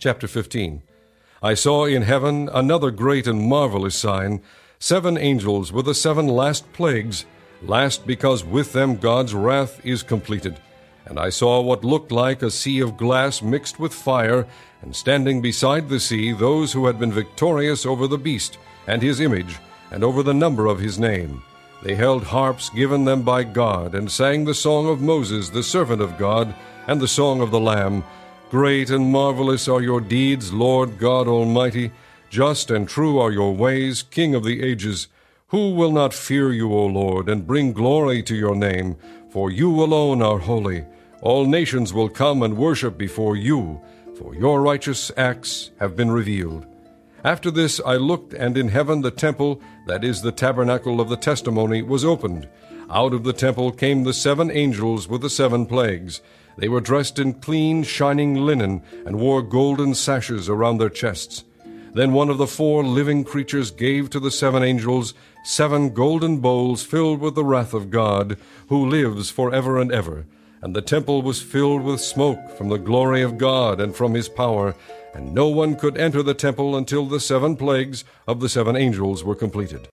Chapter 15. I saw in heaven another great and marvelous sign, 7 angels with the 7 last plagues, last because with them God's wrath is completed. And I saw what looked like a sea of glass mixed with fire, and standing beside the sea those who had been victorious over the beast and his image, and over the number of his name. They held harps given them by God, and sang the song of Moses, the servant of God, and the song of the Lamb. Great and marvelous are your deeds, Lord God Almighty. Just and true are your ways, King of the ages. Who will not fear you, O Lord, and bring glory to your name? For you alone are holy. All nations will come and worship before you, for your righteous acts have been revealed. After this I looked, and in heaven the temple, that is the tabernacle of the testimony, was opened. Out of the temple came the 7 angels with the 7 plagues. They were dressed in clean, shining linen, and wore golden sashes around their chests. Then one of the 4 living creatures gave to the 7 angels 7 golden bowls filled with the wrath of God, who lives forever and ever. And the temple was filled with smoke from the glory of God and from his power, and no one could enter the temple until the 7 plagues of the 7 angels were completed.